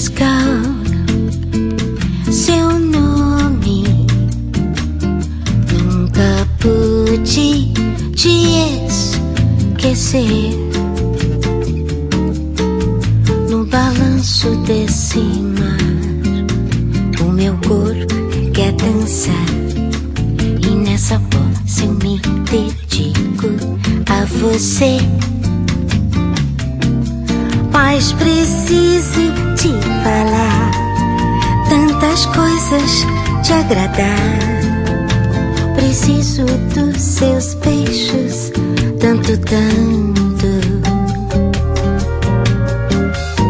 arriscar seu nome. Nunca pude te esquecer. No balanço desse mar, o meu corpo quer dançar. E nessa voz eu me dedico a você. Mas preciso te falar tantas coisas, te agradar. Preciso dos seus beijos, tanto, tanto.